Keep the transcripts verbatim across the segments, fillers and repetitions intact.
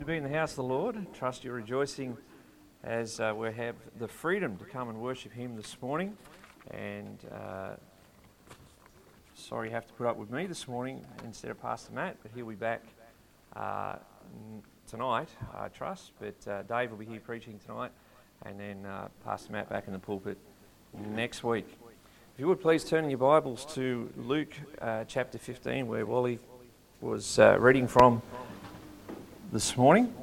To be in the house of the Lord. Trust you're rejoicing as uh, we have the freedom to come and worship Him this morning. And uh, sorry you have to put up with me this morning instead of Pastor Matt, but he'll be back uh, tonight, I trust. But uh, Dave will be here preaching tonight, and then uh, Pastor Matt back in the pulpit next week. If you would please turn in your Bibles to Luke uh, chapter fifteen, where Wally was uh, reading from this morning.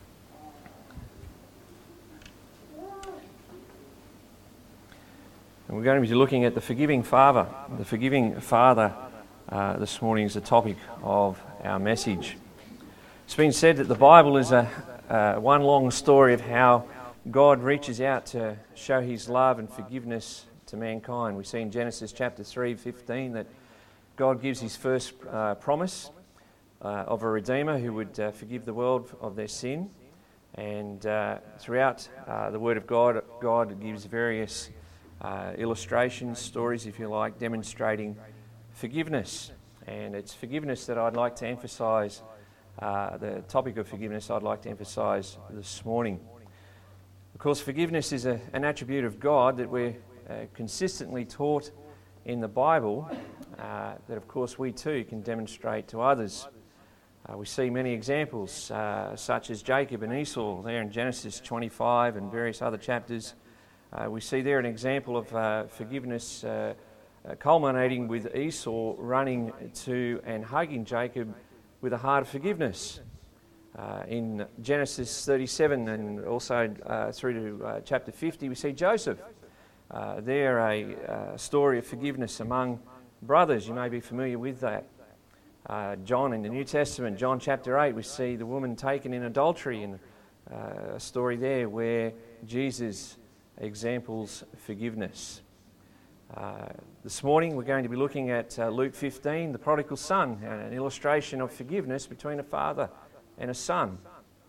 And we're going to be looking at the forgiving Father. The forgiving Father uh, this morning is the topic of our message. It's been said that the Bible is a uh, one long story of how God reaches out to show His love and forgiveness to mankind. We see in Genesis chapter three, fifteen that God gives His first uh, promise Uh, of a Redeemer who would uh, forgive the world of their sin. And uh, throughout uh, the Word of God, God gives various uh, illustrations, stories if you like, demonstrating forgiveness. And it's forgiveness that I'd like to emphasise, uh, the topic of forgiveness I'd like to emphasise this morning. Of course, forgiveness is a, an attribute of God that we're uh, consistently taught in the Bible, uh, that of course we too can demonstrate to others. Uh, we see many examples, uh, such as Jacob and Esau, there in Genesis twenty-five and various other chapters. Uh, we see there an example of uh, forgiveness uh, uh, culminating with Esau running to and hugging Jacob with a heart of forgiveness. Uh, in Genesis thirty-seven and also uh, through to uh, chapter fifty, we see Joseph. Uh, there a uh, story of forgiveness among brothers. You may be familiar with that. Uh, John in the New Testament, John chapter eight, we see the woman taken in adultery, and uh, a story there where Jesus examples forgiveness. Uh, this morning we're going to be looking at uh, Luke fifteen, the prodigal son, an illustration of forgiveness between a father and a son.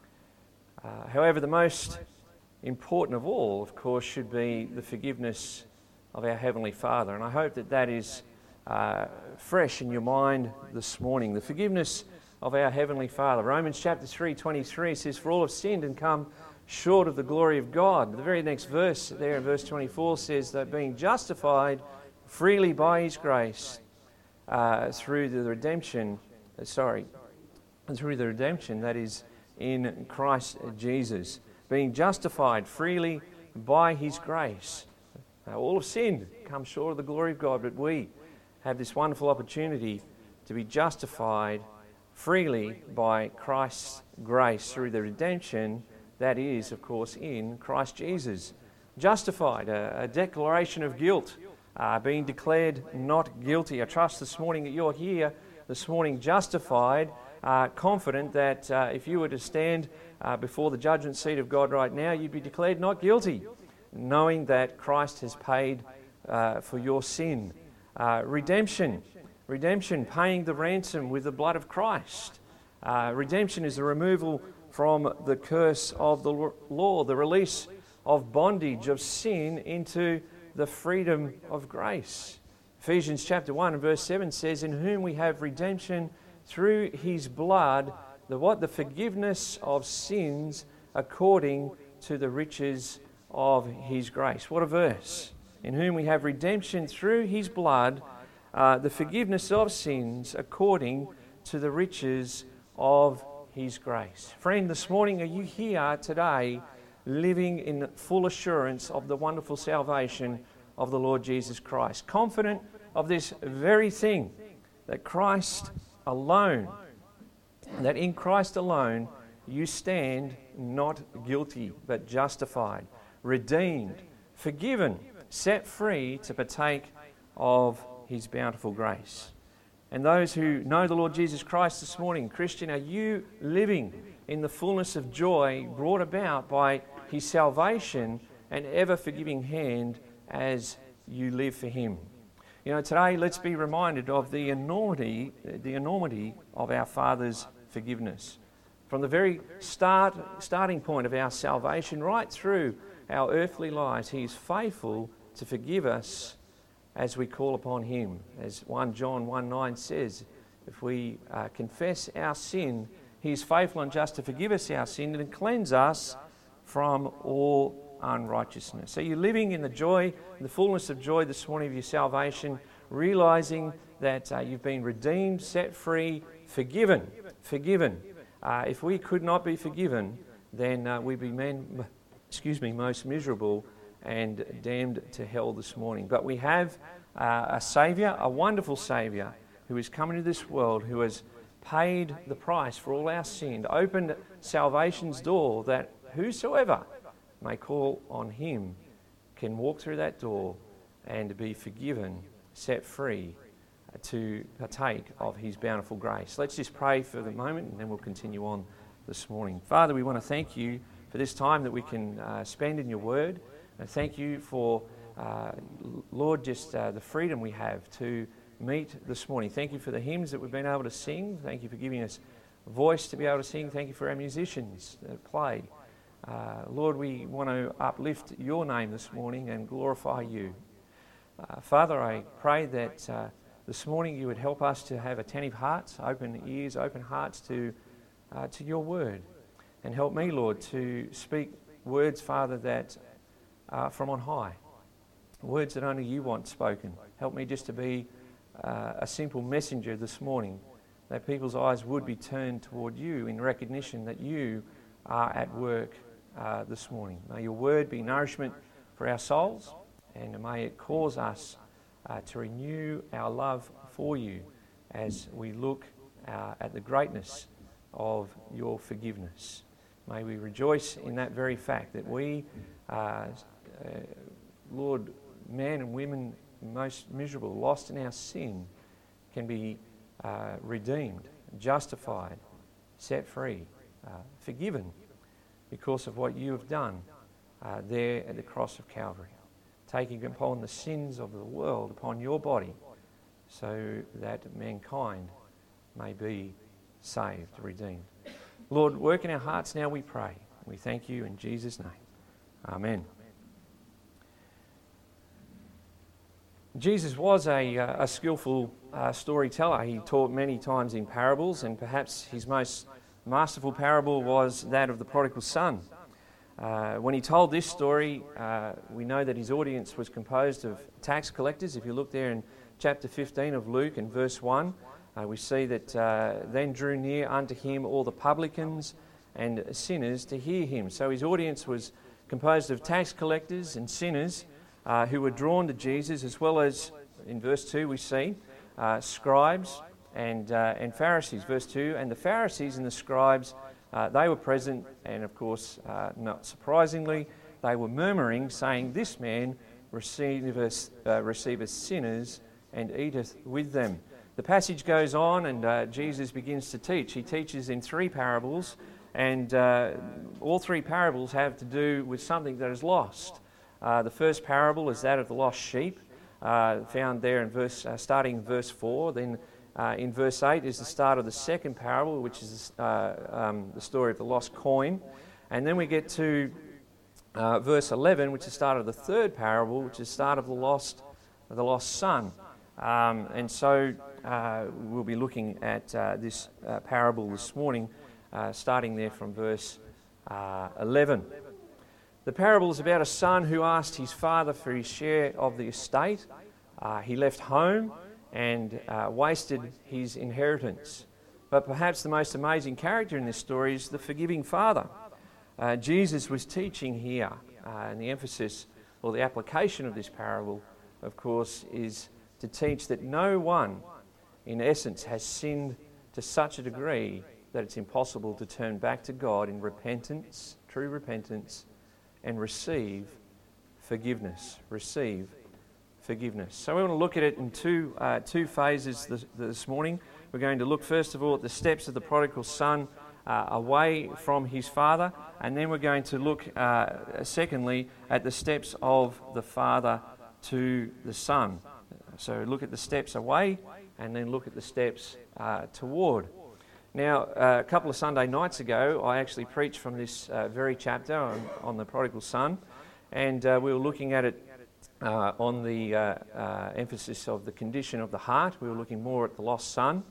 Uh, however, the most important of all, of course, should be the forgiveness of our Heavenly Father, and I hope that that is Uh, fresh in your mind this morning. The forgiveness of our Heavenly Father. Romans chapter three, twenty-three says, "For all have sinned and come short of the glory of God." The very next verse there in verse twenty-four says that being justified freely by His grace uh, through the redemption, uh, sorry, through the redemption that is in Christ Jesus. Being justified freely by His grace. Uh, all have sinned, come short of the glory of God, but we have this wonderful opportunity to be justified freely by Christ's grace through the redemption that is, of course, in Christ Jesus. Justified, a, a declaration of guilt, uh, being declared not guilty. I trust this morning that you're here this morning justified, uh, confident that uh, if you were to stand uh, before the judgment seat of God right now, you'd be declared not guilty, knowing that Christ has paid uh, for your sin. Uh, redemption, redemption, paying the ransom with the blood of Christ. Uh, redemption is the removal from the curse of the law, the release of bondage of sin into the freedom of grace. Ephesians chapter one and verse seven says, "In whom we have redemption through His blood, the what? The forgiveness of sins according to the riches of His grace." What a verse. In whom we have redemption through His blood, uh, the forgiveness of sins according to the riches of His grace. Friend, this morning, are you here today living in full assurance of the wonderful salvation of the Lord Jesus Christ? Confident of this very thing, that Christ alone, that in Christ alone you stand not guilty but justified, redeemed, forgiven, set free to partake of His bountiful grace. And those who know the Lord Jesus Christ this morning, Christian, are you living in the fullness of joy brought about by His salvation and ever-forgiving hand as you live for Him? You know, today let's be reminded of the enormity, the enormity of our Father's forgiveness. From the very start, starting point of our salvation right through our earthly lives, He is faithful to forgive us as we call upon Him. As First John one nine says, if we uh, confess our sin, He is faithful and just to forgive us our sin and cleanse us from all unrighteousness. So you're living in the joy, the fullness of joy this morning of your salvation, realizing that uh, you've been redeemed, set free, forgiven. Forgiven. Uh, if we could not be forgiven, then uh, we'd be men, excuse me, most miserable and damned to hell this morning. But we have uh, a Saviour, a wonderful Saviour, who has come into this world, who has paid the price for all our sin, opened salvation's door, that whosoever may call on him can walk through that door and be forgiven, set free, to partake of his bountiful grace. Let's just pray for the moment and then we'll continue on this morning. Father, we want to thank you for this time that we can uh, spend in your word. And thank you for, uh, Lord, just uh, the freedom we have to meet this morning. Thank you for the hymns that we've been able to sing. Thank you for giving us a voice to be able to sing. Thank you for our musicians that play. Uh, Lord, we want to uplift your name this morning and glorify you. Uh, Father, I pray that uh, this morning you would help us to have attentive hearts, open ears, open hearts to, uh, to your word. And help me, Lord, to speak words, Father, that are from on high. Words that only you want spoken. Help me just to be uh, a simple messenger this morning, that people's eyes would be turned toward you in recognition that you are at work uh, this morning. May your word be nourishment for our souls, and may it cause us uh, to renew our love for you as we look uh, at the greatness of your forgiveness. May we rejoice in that very fact that we, uh, uh, Lord, men and women most miserable, lost in our sin, can be uh, redeemed, justified, set free, uh, forgiven because of what you have done uh, there at the cross of Calvary, taking upon the sins of the world upon your body so that mankind may be saved, redeemed. Lord, work in our hearts now, we pray. We thank you in Jesus' name. Amen. Jesus was a, uh, a skillful uh, storyteller. He taught many times in parables, and perhaps his most masterful parable was that of the prodigal son. Uh, when he told this story, uh, we know that his audience was composed of tax collectors. If you look there in chapter fifteen of Luke and verse one, uh, we see that uh, then drew near unto him all the publicans and sinners to hear him. So his audience was composed of tax collectors and sinners uh, who were drawn to Jesus, as well as, in verse two we see, uh, scribes and, uh, and Pharisees. Verse two, and the Pharisees and the scribes, uh, they were present, and of course, uh, not surprisingly, they were murmuring, saying, this man receiveth, uh, receiveth sinners and eateth with them. The passage goes on, and uh, Jesus begins to teach. He teaches in three parables, and uh, all three parables have to do with something that is lost. Uh, the first parable is that of the lost sheep, uh, found there in verse, uh, starting in verse four. Then uh, in verse eight is the start of the second parable, which is uh, um, the story of the lost coin. And then we get to uh, verse eleven, which is the start of the third parable, which is the start of the lost, the lost son. Um, and so uh, we'll be looking at uh, this uh, parable this morning, uh, starting there from verse uh, eleven. The parable is about a son who asked his father for his share of the estate. Uh, he left home and uh, wasted his inheritance. But perhaps the most amazing character in this story is the forgiving father. Uh, Jesus was teaching here, uh, and the emphasis or the application of this parable, of course, is to teach that no one, in essence, has sinned to such a degree that it's impossible to turn back to God in repentance, true repentance, and receive forgiveness. Receive forgiveness. So we want to look at it in two uh, two phases this, this morning. We're going to look first of all at the steps of the prodigal son uh, away from his father, and then we're going to look uh, secondly at the steps of the father to the son. So look at the steps away, and then look at the steps uh, toward. Now, uh, a couple of Sunday nights ago, I actually preached from this uh, very chapter on, on the prodigal son, and uh, we were looking at it uh, on the uh, uh, emphasis of the condition of the heart. We were looking more at the lost son,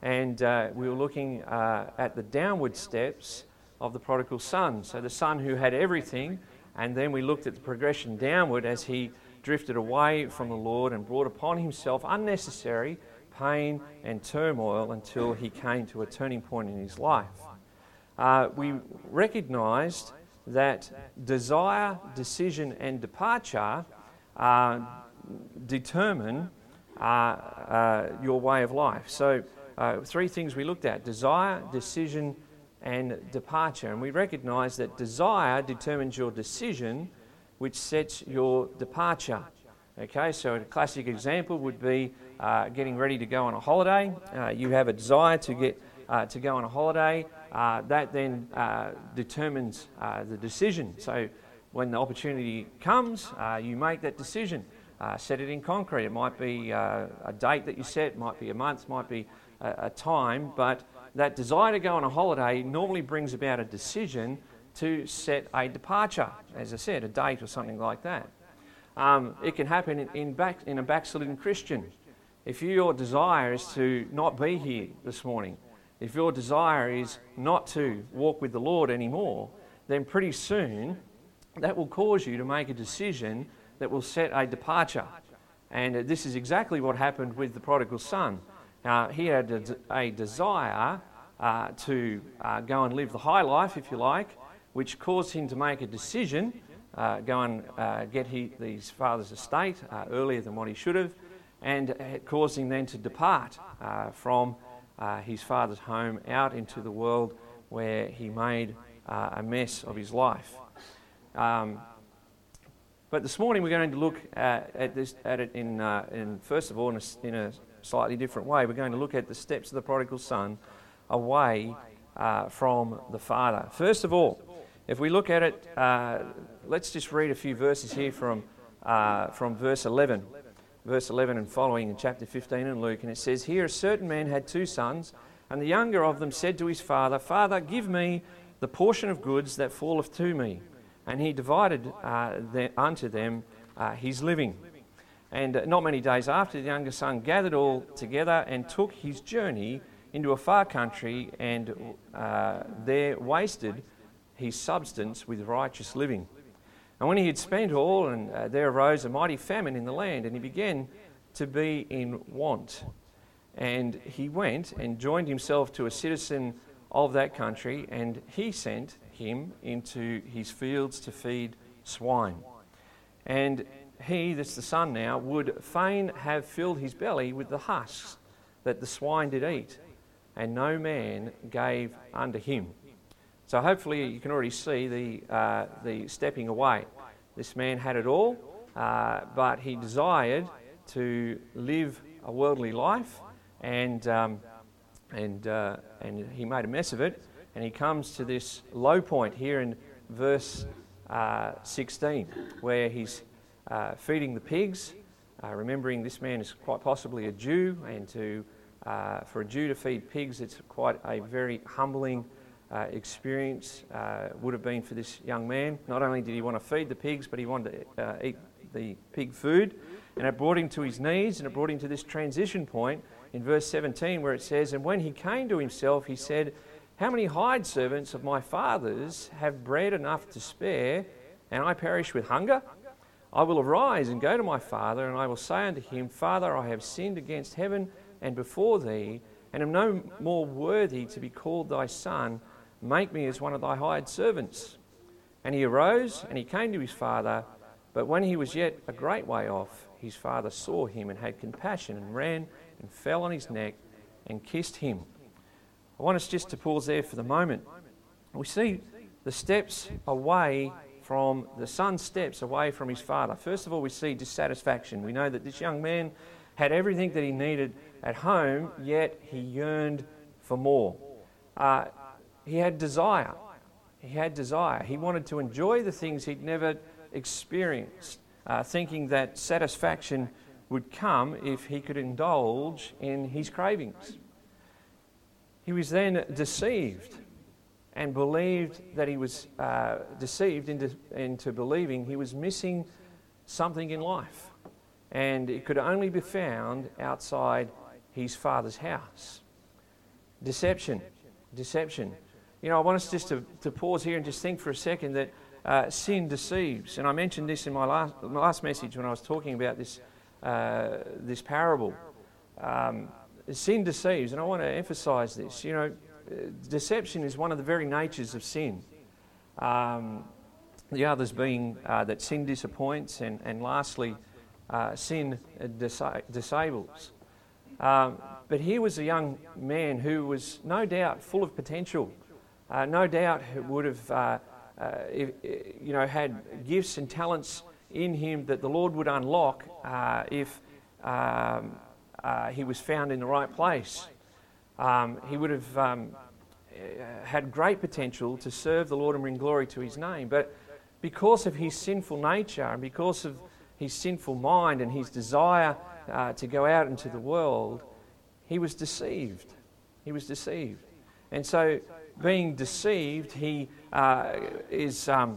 And uh, we were looking uh, at the downward steps of the prodigal son. So the son who had everything, and then we looked at the progression downward as he drifted away from the Lord and brought upon himself unnecessary pain and turmoil until he came to a turning point in his life. Uh, we recognised that desire, decision and departure uh, determine uh, uh, your way of life. So uh, three things we looked at: desire, decision and departure. And we recognise that desire determines your decision, which sets your departure. Okay, so a classic example would be uh, getting ready to go on a holiday. Uh, you have a desire to get uh, to go on a holiday. Uh, that then uh, determines uh, the decision. So when the opportunity comes, uh, you make that decision. Uh, set it in concrete. It might be uh, a date that you set, might be a month, might be a, a time, but that desire to go on a holiday normally brings about a decision to set a departure, as I said, a date or something like that. Um, it can happen in, in, back, in a backslidden Christian. If your desire is to not be here this morning, if your desire is not to walk with the Lord anymore, then pretty soon that will cause you to make a decision that will set a departure. And uh, this is exactly what happened with the prodigal son. Uh, he had a, a desire uh, to uh, go and live the high life, if you like, which caused him to make a decision, uh, go and uh, get he, his father's estate uh, earlier than what he should have, and it caused him then to depart uh, from uh, his father's home out into the world, where he made uh, a mess of his life. Um, but this morning we're going to look at, at this at it in, uh, in first of all in a, in a slightly different way. We're going to look at the steps of the prodigal son away uh, from the father. First of all, if we look at it, uh, let's just read a few verses here from uh, from verse eleven. Verse eleven and following in chapter fifteen in Luke, and it says, "Here a certain man had two sons, and the younger of them said to his father, 'Father, give me the portion of goods that falleth to me.' And he divided uh, the, unto them uh, his living. And uh, not many days after, the younger son gathered all together and took his journey into a far country, and uh, there wasted his substance with righteous living. And when he had spent all, and uh, there arose a mighty famine in the land, and he began to be in want. And he went and joined himself to a citizen of that country, and he sent him into his fields to feed swine. And he," that's the son now, "would fain have filled his belly with the husks that the swine did eat, and no man gave unto him." So hopefully you can already see the uh, the stepping away. This man had it all, uh, but he desired to live a worldly life, and um, and uh, and he made a mess of it. And he comes to this low point here in verse uh, sixteen, where he's uh, feeding the pigs. Uh, remembering this man is quite possibly a Jew, and to uh, for a Jew to feed pigs, it's quite a very humbling Uh, experience uh, would have been for this young man. Not only did he want to feed the pigs, but he wanted to uh, eat the pig food, and it brought him to his knees, and it brought him to this transition point in verse seventeen, where it says, "And when he came to himself, he said, 'How many hired servants of my father's have bread enough to spare, and I perish with hunger? I will arise and go to my father, and I will say unto him, Father, I have sinned against heaven and before thee, and am no more worthy to be called thy son. Make me as one of thy hired servants.' And he arose, and he came to his father. But when he was yet a great way off, his father saw him and had compassion, and ran and fell on his neck and kissed him." I want us just to pause there for the moment. We see the steps away from, the son's steps away from his father. First of all, we see dissatisfaction. We know that this young man had everything that he needed at home, yet he yearned for more. Uh, He had desire. He had desire. He wanted to enjoy the things he'd never experienced, uh, thinking that satisfaction would come if he could indulge in his cravings. He was then deceived and believed that he was uh, deceived into, into believing he was missing something in life, and it could only be found outside his father's house. Deception. Deception. You know, I want us just to, to pause here and just think for a second that uh, sin deceives. And I mentioned this in my last, my last message when I was talking about this, uh, this parable. Um, sin deceives, and I want to emphasize this. You know, deception is one of the very natures of sin. Um, the others being uh, that sin disappoints, and, and lastly, uh, sin disa- disables. Um, but here was a young man who was no doubt full of potential. Uh, no doubt would have, uh, uh, if, you know, had gifts and talents in him that the Lord would unlock uh, if um, uh, he was found in the right place. Um, he would have um, had great potential to serve the Lord and bring glory to His name. But because of his sinful nature and because of his sinful mind and his desire uh, to go out into the world, he was deceived. He was deceived. And so, being deceived, he uh, is um,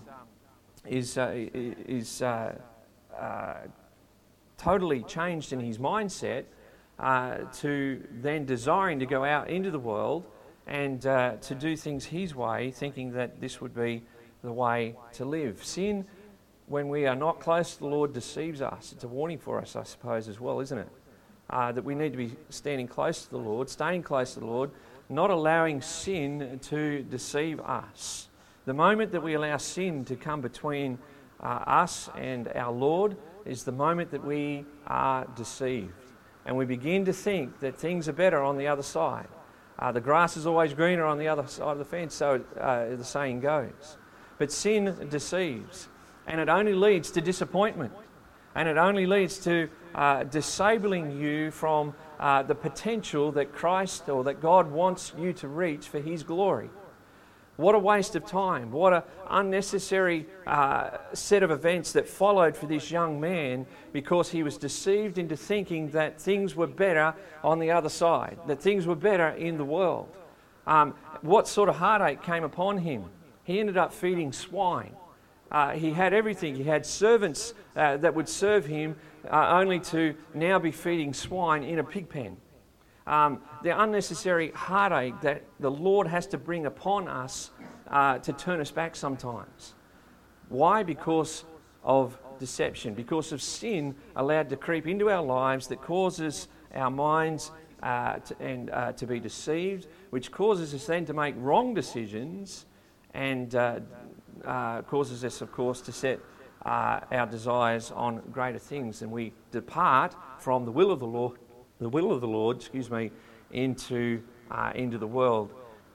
is uh, is uh, uh, totally changed in his mindset uh, to then desiring to go out into the world and uh, to do things his way, thinking that this would be the way to live. Sin, when we are not close to the Lord, deceives us. It's a warning for us, I suppose, as well, isn't it? Uh, that we need to be standing close to the Lord, staying close to the Lord, not allowing sin to deceive us. The moment that we allow sin to come between uh, us and our Lord is the moment that we are deceived. And we begin to think that things are better on the other side. Uh, the grass is always greener on the other side of the fence, so uh, the saying goes. But sin deceives, and it only leads to disappointment. And it only leads to uh, disabling you from uh, the potential that Christ or that God wants you to reach for His glory. What a waste of time. What an unnecessary uh, set of events that followed for this young man because he was deceived into thinking that things were better on the other side, that things were better in the world. Um, what sort of heartache came upon him? He ended up feeding swine. Uh, he had everything. He had servants uh, that would serve him, uh, only to now be feeding swine in a pig pen. Um, the unnecessary heartache that the Lord has to bring upon us uh, to turn us back sometimes. Why? Because of deception, because of sin allowed to creep into our lives that causes our minds uh, to, and uh, to be deceived, which causes us then to make wrong decisions and uh, uh, causes us, of course, to set uh, our desires on greater things, and we depart from the will of the Lord, the will of the Lord, excuse me, into uh, into the world.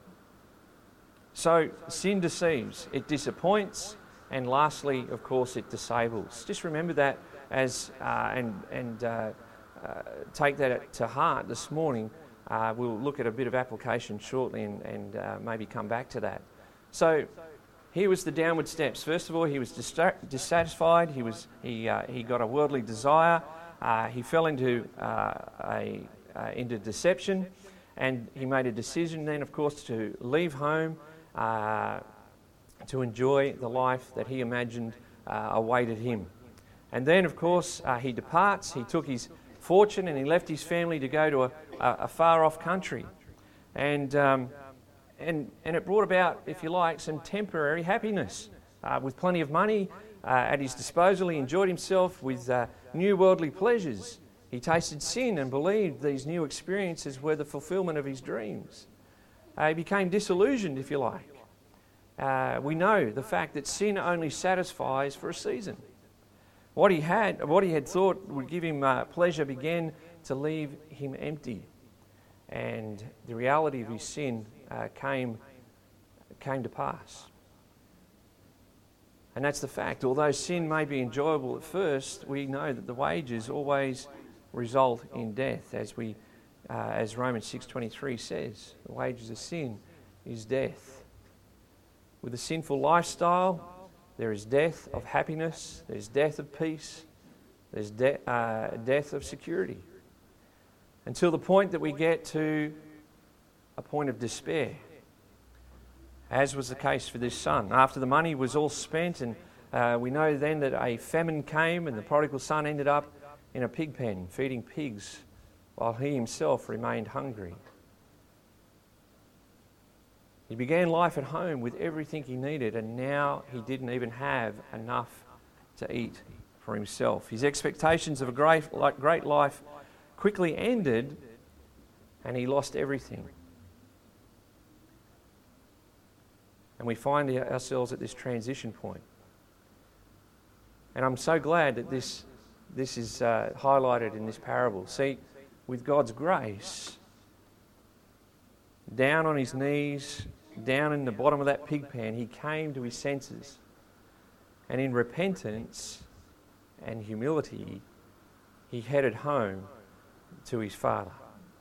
So sin deceives, it disappoints, and lastly, of course, it disables. Just remember that as uh, and and uh, uh, take that to heart this morning. Uh, we'll look at a bit of application shortly, and, and uh, maybe come back to that. So here was the downward steps. First of all, he was distra- dissatisfied. He was he uh, he got a worldly desire. Uh, he fell into uh, a uh, into deception, and he made a decision then, of course, to leave home, uh, to enjoy the life that he imagined uh, awaited him. And then, of course, uh, he departs. He took his fortune and he left his family to go to a, a, a far-off country, and. Um, And, and it brought about, if you like, some temporary happiness. Uh, with plenty of money uh, at his disposal, he enjoyed himself with uh, new worldly pleasures. He tasted sin and believed these new experiences were the fulfillment of his dreams. Uh, he became disillusioned, if you like. Uh, we know the fact that sin only satisfies for a season. What he had, what he had thought would give him uh, pleasure began to leave him empty. And the reality of his sin uh, came, came to pass. And that's the fact. Although sin may be enjoyable at first, we know that the wages always result in death, as we, uh, as Romans six twenty-three says. The wages of sin is death. With a sinful lifestyle, there is death of happiness, there's death of peace, there's de- uh, death of security. Until the point that we get to a point of despair, as was the case for this son. After the money was all spent, and uh, we know then that a famine came, and the prodigal son ended up in a pig pen, feeding pigs, while he himself remained hungry. He began life at home with everything he needed, and now he didn't even have enough to eat for himself. His expectations of a great, like, great life quickly ended, and he lost everything. And we find ourselves at this transition point. And I'm so glad that this, this is uh, highlighted in this parable. See, with God's grace, down on his knees, down in the bottom of that pig pan, he came to his senses. And in repentance and humility, he headed home to his Father.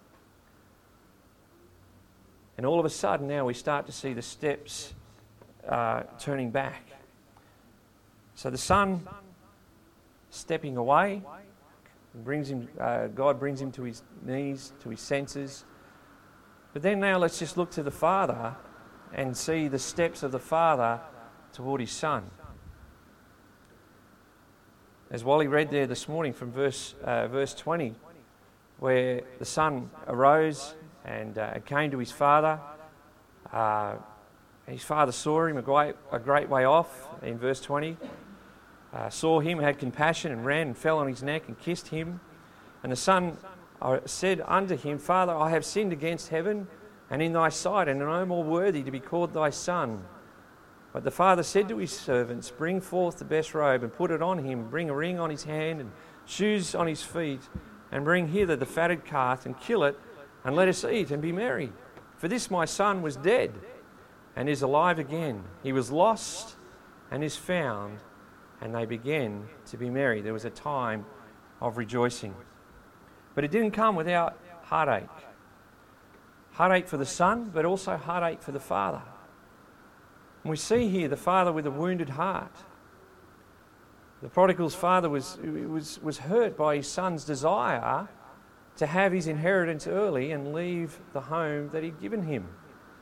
And all of a sudden now we start to see the steps uh, turning back. So the son stepping away, brings him. Uh, God brings him to his knees, to his senses. But then now let's just look to the Father and see the steps of the Father toward his Son. As Wally read there this morning from verse uh, verse twenty, where the Son arose and uh, came to his Father. Uh, his Father saw him a great, a great way off in verse twenty. Uh, saw him, had compassion, and ran and fell on his neck and kissed him. And the Son uh, said unto him, Father, I have sinned against heaven and in thy sight, and am no more worthy to be called thy son. But the father said to his servants, Bring forth the best robe and put it on him. Bring a ring on his hand and shoes on his feet. And bring hither the fatted calf and kill it, and let us eat and be merry. For this my son was dead and is alive again. He was lost and is found. And they began to be merry. There was a time of rejoicing. But it didn't come without heartache. Heartache for the son, but also heartache for the father. And we see here the father with a wounded heart. The prodigal's father was, was, was hurt by his son's desire to have his inheritance early and leave the home that he'd given him.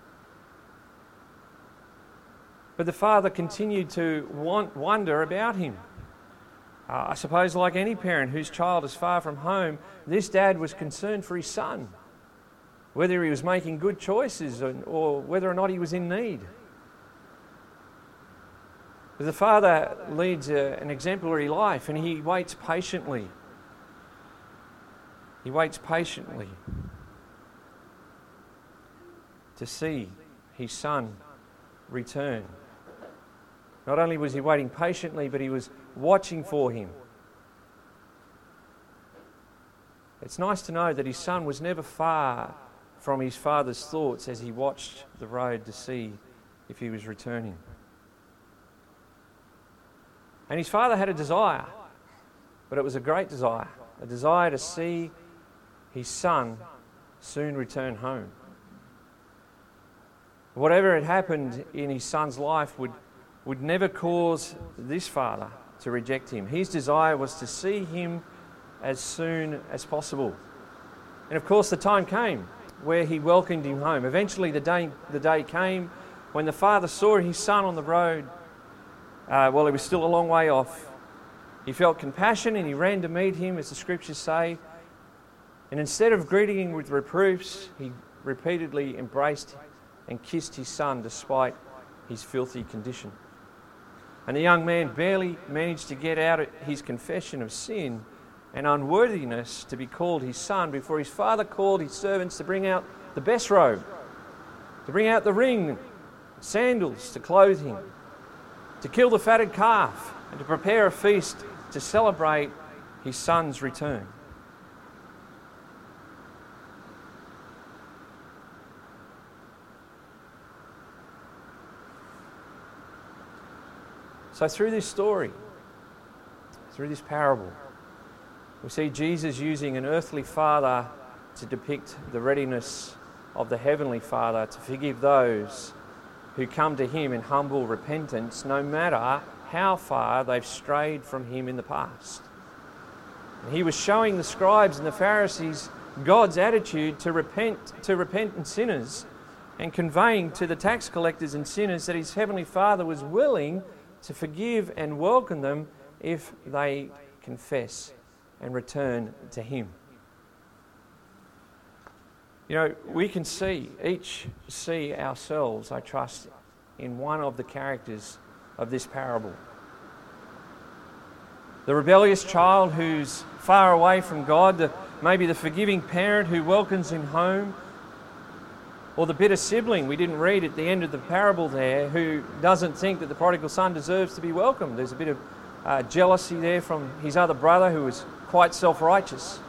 But the father continued to want, wonder about him. Uh, I suppose like any parent whose child is far from home, this dad was concerned for his son, whether he was making good choices or, or whether or not he was in need. But the father leads a, an exemplary life, and he waits patiently. He waits patiently to see his son return. Not only was he waiting patiently, but he was watching for him. It's nice to know that his son was never far from his father's thoughts as he watched the road to see if he was returning. And his father had a desire, but it was a great desire, a desire to see his son soon return home. Whatever had happened in his son's life would, would never cause this father to reject him. His desire was to see him as soon as possible. And of course the time came where he welcomed him home. Eventually the day, the day came when the father saw his son on the road. Uh, well, he was still a long way off. He felt compassion and he ran to meet him, as the scriptures say. And instead of greeting him with reproofs, he repeatedly embraced and kissed his son despite his filthy condition. And the young man barely managed to get out his confession of sin and unworthiness to be called his son before his father called his servants to bring out the best robe, to bring out the ring, sandals to clothe him, to kill the fatted calf, and to prepare a feast to celebrate his son's return. So through this story, through this parable, we see Jesus using an earthly father to depict the readiness of the heavenly Father to forgive those who come to him in humble repentance, no matter how far they've strayed from him in the past. And he was showing the scribes and the Pharisees God's attitude to repent, to repentant sinners, and conveying to the tax collectors and sinners that his heavenly Father was willing to forgive and welcome them if they confess and return to him. You know, we can see, each see ourselves, I trust, in one of the characters of this parable. The rebellious child who's far away from God, the, maybe the forgiving parent who welcomes him home, or the bitter sibling we didn't read at the end of the parable there, who doesn't think that the prodigal son deserves to be welcomed. There's a bit of uh, jealousy there from his other brother who was quite self-righteous.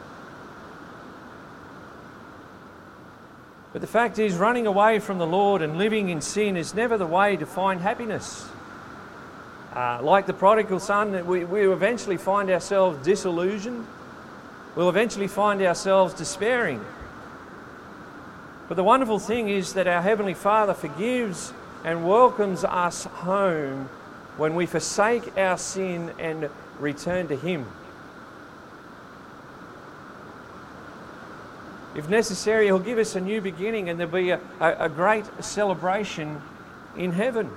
But the fact is, running away from the Lord and living in sin is never the way to find happiness. Uh, like the prodigal son, we, we eventually find ourselves disillusioned. We'll eventually find ourselves despairing. But the wonderful thing is that our Heavenly Father forgives and welcomes us home when we forsake our sin and return to Him. If necessary, He'll give us a new beginning, and there'll be a, a, a great celebration in heaven.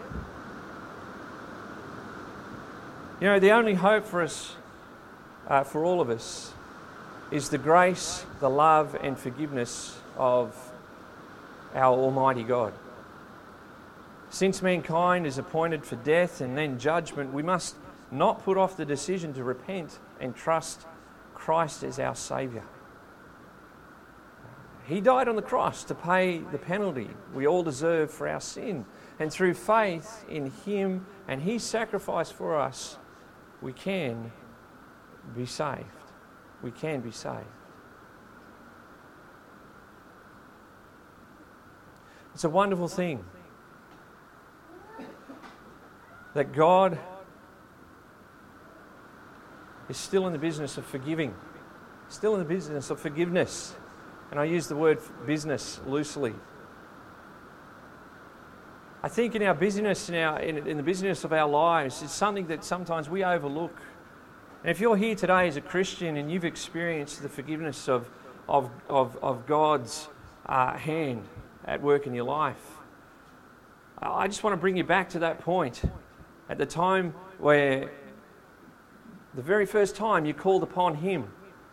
You know, the only hope for us, uh, for all of us, is the grace, the love and forgiveness of our Almighty God. Since mankind is appointed for death and then judgment, we must not put off the decision to repent and trust Christ as our Saviour. He died on the cross to pay the penalty we all deserve for our sin. And through faith in Him and His sacrifice for us, we can be saved. We can be saved. It's a wonderful thing that God is still in the business of forgiving, still in the business of forgiveness. And I use the word business loosely. I think in our busyness, in, our, in, in the busyness of our lives, it's something that sometimes we overlook. And if you're here today as a Christian and you've experienced the forgiveness of, of, of, of God's uh, hand at work in your life, I just want to bring you back to that point, at the time where the very first time you called upon Him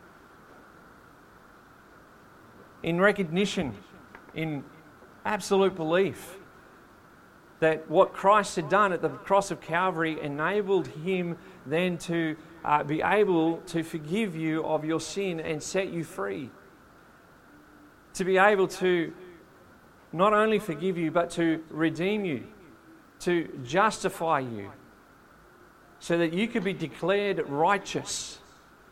in recognition, in absolute belief that what Christ had done at the cross of Calvary enabled Him then to uh, be able to forgive you of your sin and set you free. To be able to not only forgive you, but to redeem you, to justify you, so that you could be declared righteous,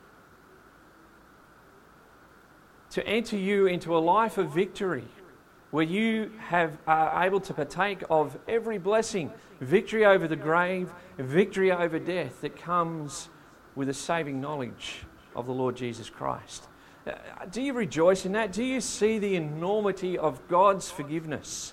to enter you into a life of victory, where you have are able to partake of every blessing, victory over the grave, victory over death that comes with a saving knowledge of the Lord Jesus Christ. Do you rejoice in that? Do you see the enormity of God's forgiveness?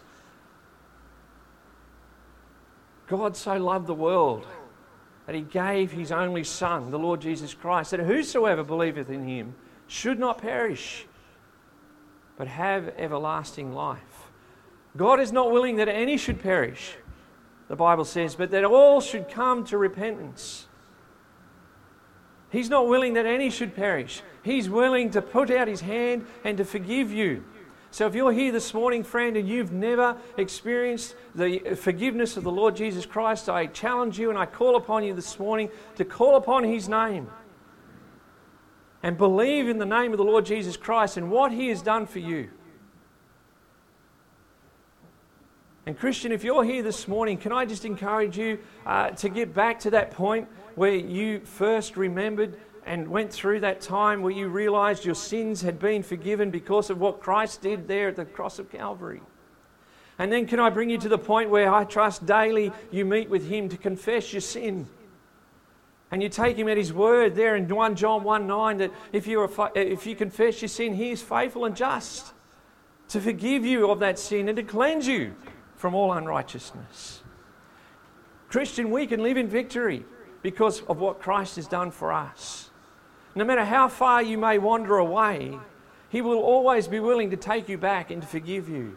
God so loved the world that He gave His only Son, the Lord Jesus Christ, that whosoever believeth in Him should not perish, but have everlasting life. God is not willing that any should perish, the Bible says, but that all should come to repentance. He's not willing that any should perish. He's willing to put out His hand and to forgive you. So if you're here this morning, friend, and you've never experienced the forgiveness of the Lord Jesus Christ, I challenge you and I call upon you this morning to call upon His name and believe in the name of the Lord Jesus Christ and what He has done for you. And Christian, if you're here this morning, can I just encourage you uh, to get back to that point where you first remembered and went through that time where you realized your sins had been forgiven because of what Christ did there at the cross of Calvary. And then can I bring you to the point where I trust daily you meet with Him to confess your sin. And you take Him at His word there in First John one nine that if you, are, if you confess your sin, He is faithful and just to forgive you of that sin and to cleanse you from all unrighteousness. Christian, we can live in victory because of what Christ has done for us. No matter how far you may wander away, He will always be willing to take you back and to forgive you.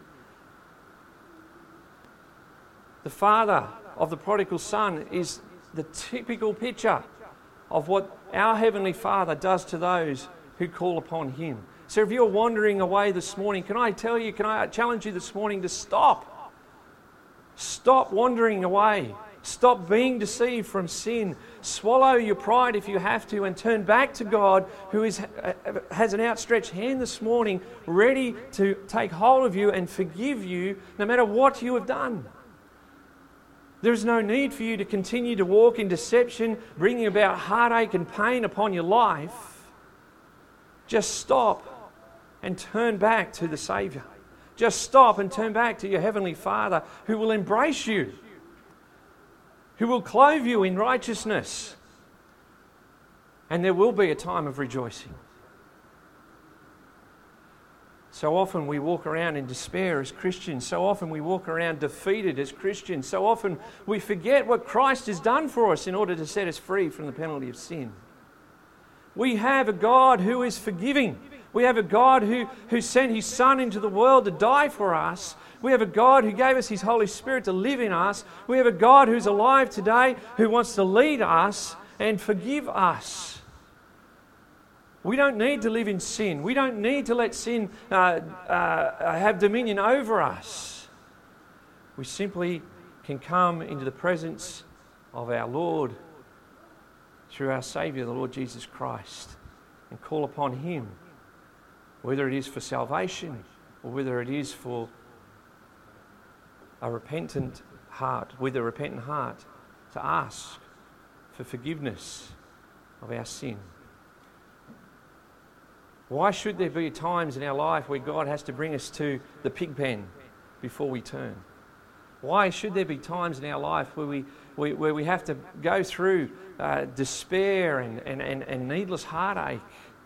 The father of the prodigal son is the typical picture of what our Heavenly Father does to those who call upon Him. So if you're wandering away this morning, can I tell you, can I challenge you this morning to stop? Stop wandering away. Stop being deceived from sin. Swallow your pride if you have to and turn back to God, who is, has an outstretched hand this morning, ready to take hold of you and forgive you no matter what you have done. There is no need for you to continue to walk in deception, bringing about heartache and pain upon your life. Just stop and turn back to the Saviour. Just stop and turn back to your Heavenly Father, who will embrace you, who will clothe you in righteousness. And there will be a time of rejoicing. So often we walk around in despair as Christians. So often we walk around defeated as Christians. So often we forget what Christ has done for us in order to set us free from the penalty of sin. We have a God who is forgiving. We have a God who, who sent His Son into the world to die for us. We have a God who gave us His Holy Spirit to live in us. We have a God who's alive today, who wants to lead us and forgive us. We don't need to live in sin. We don't need to let sin uh, uh, have dominion over us. We simply can come into the presence of our Lord through our Saviour, the Lord Jesus Christ, and call upon Him, whether it is for salvation or whether it is for a repentant heart, with a repentant heart, to ask for forgiveness of our sin. Why should there be times in our life where God has to bring us to the pig pen before we turn? Why should there be times in our life where we, we where we have to go through uh, despair and, and, and, and needless heartache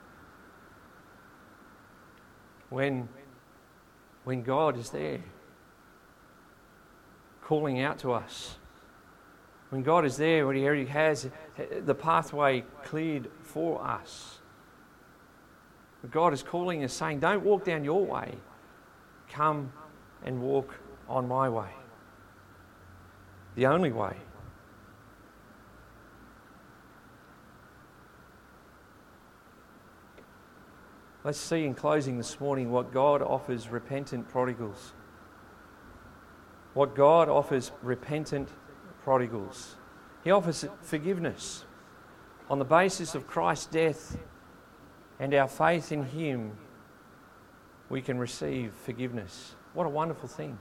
when, when God is there calling out to us? When God is there, when He already has the pathway cleared for us. God is calling us, saying, don't walk down your way. Come and walk on my way. The only way. Let's see in closing this morning what God offers repentant prodigals. What God offers repentant prodigals. He offers forgiveness. On the basis of Christ's death and our faith in Him, we can receive forgiveness. What a wonderful thing.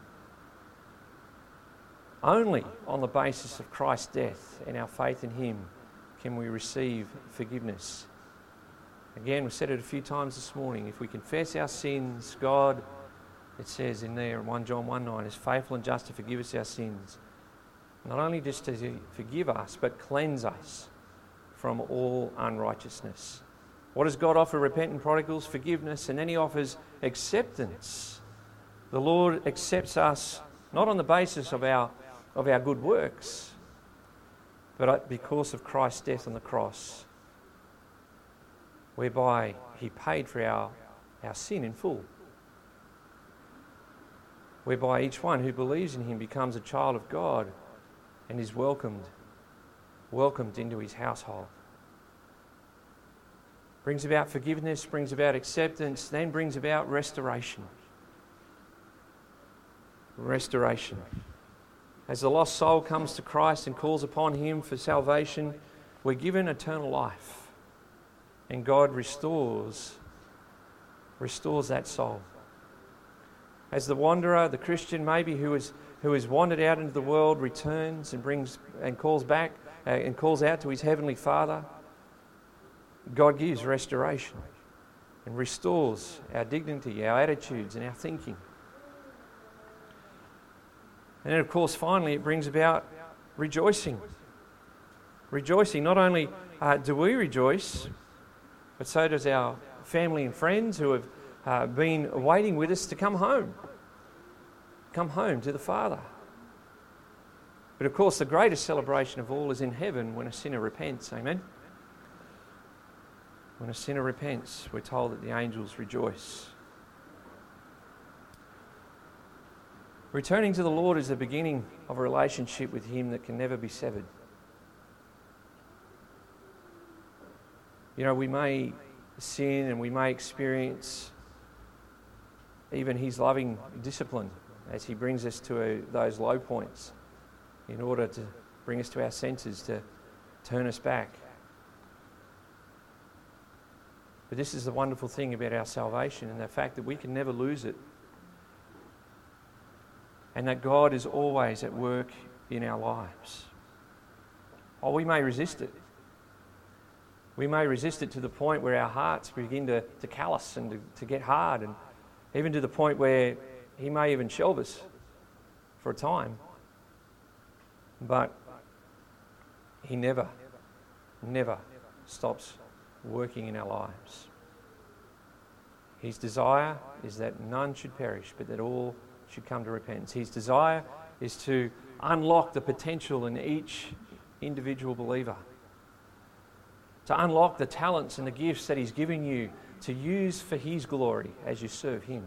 Only on the basis of Christ's death and our faith in Him can we receive forgiveness. Again, we've said it a few times this morning. If we confess our sins, God, it says in there in First John one nine, is faithful and just to forgive us our sins. Not only just to forgive us, but cleanse us from all unrighteousness. What does God offer repentant prodigals? Forgiveness, and then He offers acceptance. The Lord accepts us not on the basis of our of our good works, but because of Christ's death on the cross, whereby He paid for our, our sin in full, whereby each one who believes in Him becomes a child of God and is welcomed, welcomed into His household. Brings about forgiveness, brings about acceptance, then brings about restoration. Restoration. As the lost soul comes to Christ and calls upon Him for salvation, we're given eternal life. And God restores, restores that soul. As the wanderer, the Christian maybe who is who has wandered out into the world returns and brings and calls back uh, and calls out to his heavenly Father, God gives restoration and restores our dignity, our attitudes, and our thinking. And then, of course, finally, it brings about rejoicing. Rejoicing. Not only uh, do we rejoice, but so does our family and friends who have uh, been waiting with us to come home. Come home to the Father. But of course, the greatest celebration of all is in heaven when a sinner repents. Amen? When a sinner repents, we're told that the angels rejoice. Returning to the Lord is the beginning of a relationship with Him that can never be severed. You know, we may sin, and we may experience even His loving discipline as He brings us to a, those low points in order to bring us to our senses, to turn us back. But this is the wonderful thing about our salvation, and the fact that we can never lose it, and that God is always at work in our lives. Oh, we may resist it. We may resist it to the point where our hearts begin to, to callous and to, to get hard, and even to the point where He may even shelve us for a time. But He never, never stops working in our lives. His desire is that none should perish, but that all should come to repentance. His desire is to unlock the potential in each individual believer, to unlock the talents and the gifts that He's given you to use for His glory as you serve Him.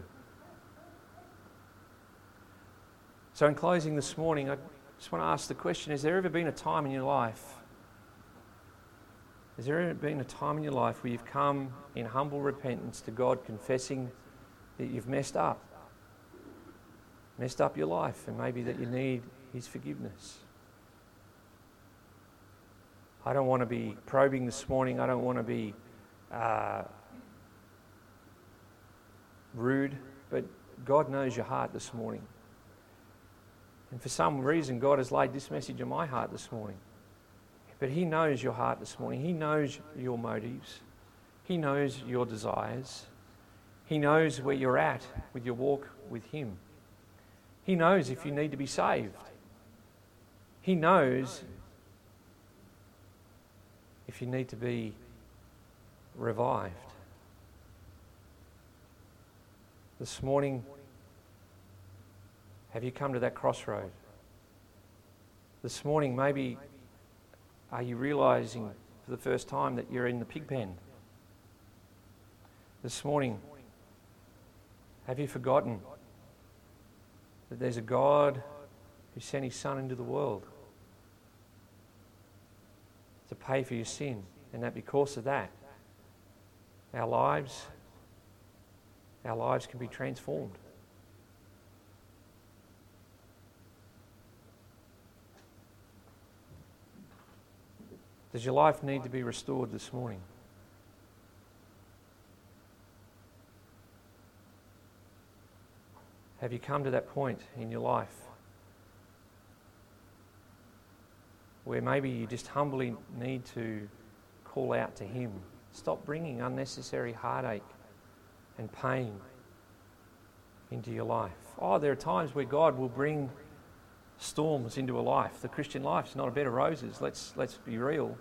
So in closing this morning, I just want to ask the question, has there ever been a time in your life, has there ever been a time in your life where you've come in humble repentance to God, confessing that you've messed up, messed up your life, and maybe that you need His forgiveness? I don't want to be probing this morning. I don't want to be uh, rude, but God knows your heart this morning. And for some reason, God has laid this message on my heart this morning. But He knows your heart this morning. He knows your motives. He knows your desires. He knows where you're at with your walk with Him. He knows if you need to be saved. He knows if you need to be revived. This morning, have you come to that crossroad? This morning, maybe are you realising for the first time that you're in the pig pen? This morning, have you forgotten that there's a God who sent His Son into the world to pay for your sin, and that because of that, our lives, our lives can be transformed? Does your life need to be restored this morning? Have you come to that point in your life where maybe you just humbly need to call out to Him? Stop bringing unnecessary heartache and pain into your life. Oh, there are times where God will bring storms into a life. The Christian life is not a bed of roses. Let's let's be real.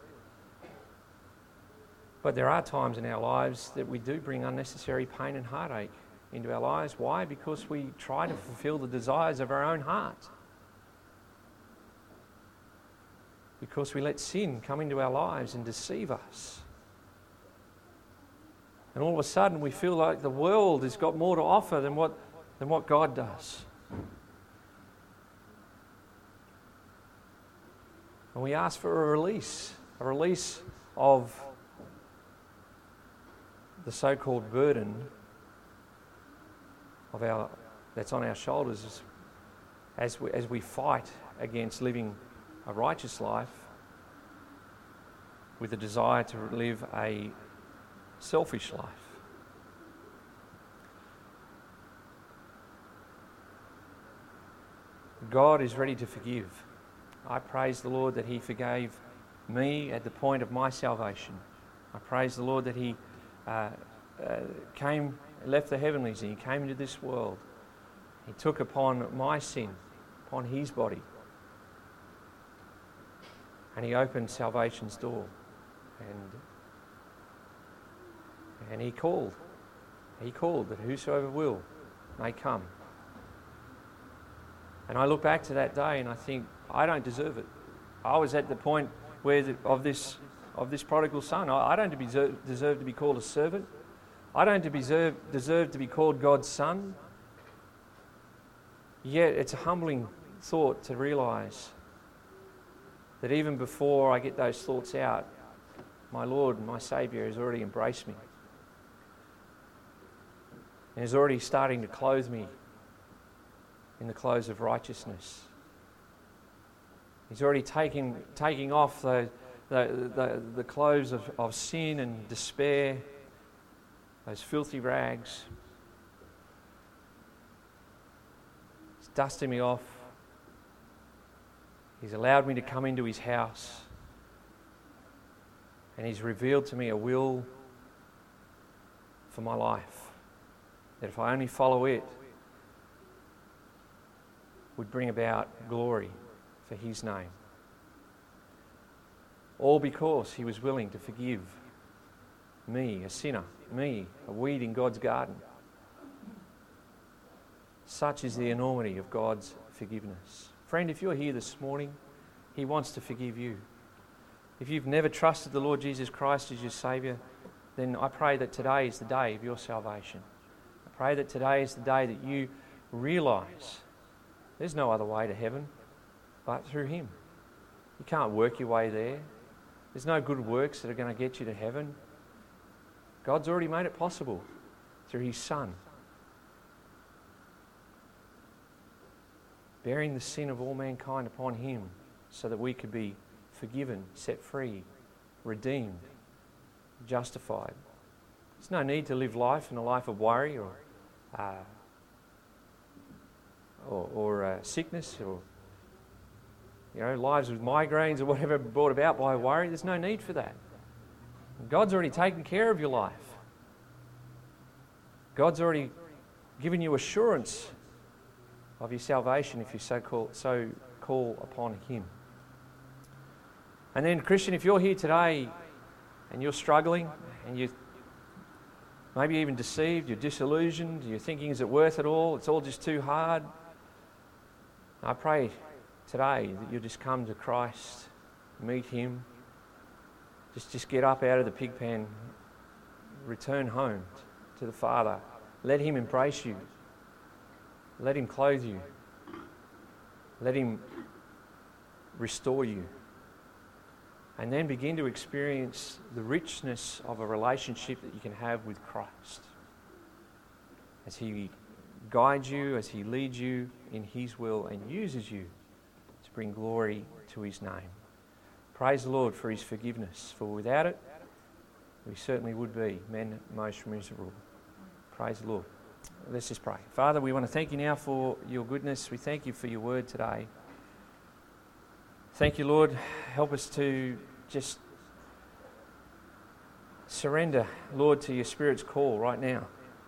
But there are times in our lives that we do bring unnecessary pain and heartache into our lives. Why? Because we try to fulfill the desires of our own heart. Because we let sin come into our lives and deceive us. And all of a sudden we feel like the world has got more to offer than what, than what God does. And we ask for a release, a release of the so-called burden of our that's on our shoulders as we, as we fight against living a righteous life with a desire to live a selfish life. God is ready to forgive. I praise the Lord that He forgave me at the point of my salvation. I praise the Lord that He uh, uh, came, left the heavenlies, and He came into this world. He took upon my sin, upon His body, and He opened salvation's door. And, and He called. He called that whosoever will may come. And I look back to that day and I think, I don't deserve it. I was at the point where the, of this of this prodigal son. I, I don't deserve, deserve to be called a servant. I don't deserve, deserve to be called God's son. Yet it's a humbling thought to realise that even before I get those thoughts out, my Lord and my Saviour has already embraced me. And He's already starting to clothe me in the clothes of righteousness. He's already taking, taking off the, the, the, the clothes of, of sin and despair, those filthy rags. He's dusting me off. He's allowed me to come into His house. And He's revealed to me a will for my life, that if I only follow it, would bring about glory for His name. All because He was willing to forgive me, a sinner, me, a weed in God's garden. Such is the enormity of God's forgiveness. Friend, if you're here this morning, He wants to forgive you. If you've never trusted the Lord Jesus Christ as your Saviour, then I pray that today is the day of your salvation. I pray that today is the day that you realise there's no other way to heaven but through Him. You can't work your way there. There's no good works that are going to get you to heaven. God's already made it possible through His Son, bearing the sin of all mankind upon Him so that we could be forgiven, set free, redeemed, justified. There's no need to live life in a life of worry or uh, or, or uh, sickness or you know lives with migraines or whatever brought about by worry. There's no need for that. God's already taken care of your life. God's already given you assurance of your salvation if you so call, so call upon Him. And then, Christian, if you're here today and you're struggling and you're maybe even deceived, you're disillusioned, you're thinking, is it worth it all? It's all just too hard. I pray today that you'll just come to Christ, meet Him, just, just get up out of the pig pen, return home to the Father. Let Him embrace you. Let Him clothe you. Let Him restore you. And then begin to experience the richness of a relationship that you can have with Christ. As He guides you, as He leads you in His will and uses you to bring glory to His name. Praise the Lord for His forgiveness, for without it, we certainly would be men most miserable. Praise the Lord. Let's just pray. Father, we want to thank You now for Your goodness. We thank You for Your word today. Thank You, Lord. Help us to just surrender, Lord, to Your Spirit's call right now.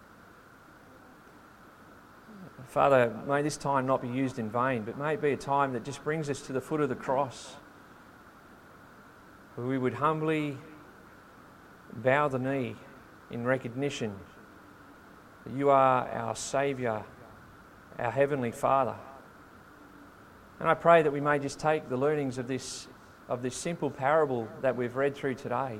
Father, may this time not be used in vain, but may it be a time that just brings us to the foot of the cross, where we would humbly bow the knee in recognition that You are our Saviour, our Heavenly Father. And I pray that we may just take the learnings of this of this simple parable that we've read through today,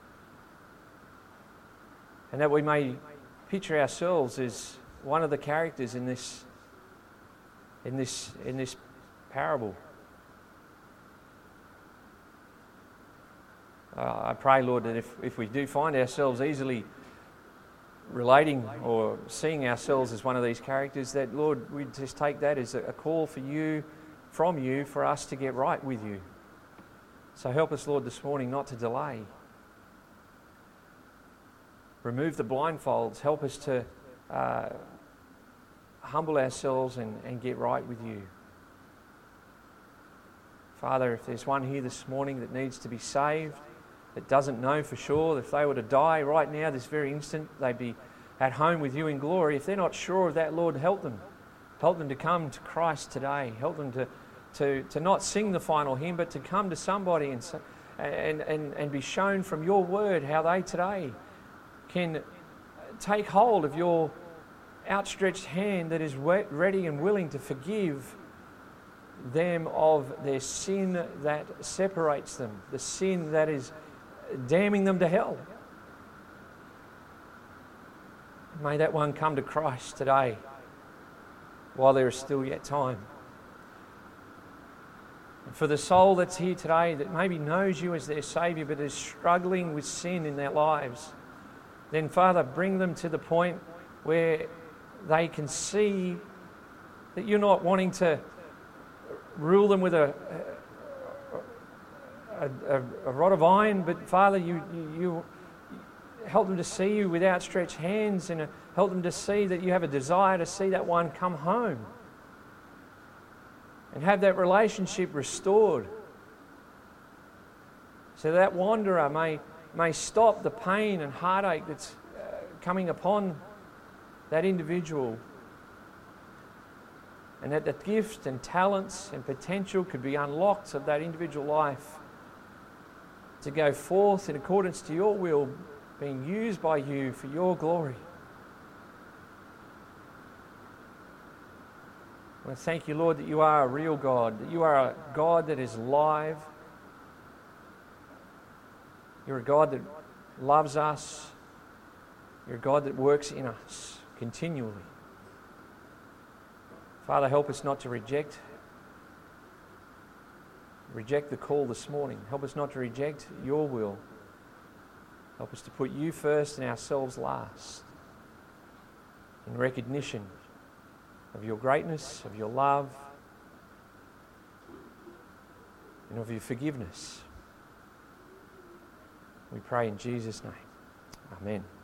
and that we may picture ourselves as one of the characters in this in this in this parable. Uh, I pray, Lord, that if, if we do find ourselves easily relating or seeing ourselves as one of these characters, that, Lord, we just take that as a, a call for You, from You, for us to get right with You. So help us, Lord, this morning not to delay. Remove the blindfolds. Help us to uh, humble ourselves and, and get right with You. Father, if there's one here this morning that needs to be saved, that doesn't know for sure, that if they were to die right now, this very instant, they'd be at home with You in glory. If they're not sure of that, Lord, help them. Help them to come to Christ today. Help them to, to, to not sing the final hymn, but to come to somebody and, and, and, and be shown from Your word how they today can take hold of Your outstretched hand that is ready and willing to forgive them of their sin that separates them, the sin that is damning them to hell. May that one come to Christ today while there is still yet time. And for the soul that's here today that maybe knows You as their Saviour but is struggling with sin in their lives, then Father, bring them to the point where they can see that you're not wanting to rule them with a, a, a, a rod of iron, but Father, you, you, you help them to see you with outstretched hands, and help them to see that you have a desire to see that one come home and have that relationship restored, so that wanderer may, may stop the pain and heartache that's uh, coming upon that individual, and that the gift and talents and potential could be unlocked of that individual life to go forth in accordance to your will, being used by you for your glory. I want to thank you, Lord, that you are a real God, that you are a God that is live. You're a God that loves us. You're a God that works in us continually. Father, help us not to reject reject the call this morning. Help us not to reject your will. Help us to put you first and ourselves last, in recognition of your greatness, of your love, and of your forgiveness. We pray in Jesus' name. Amen.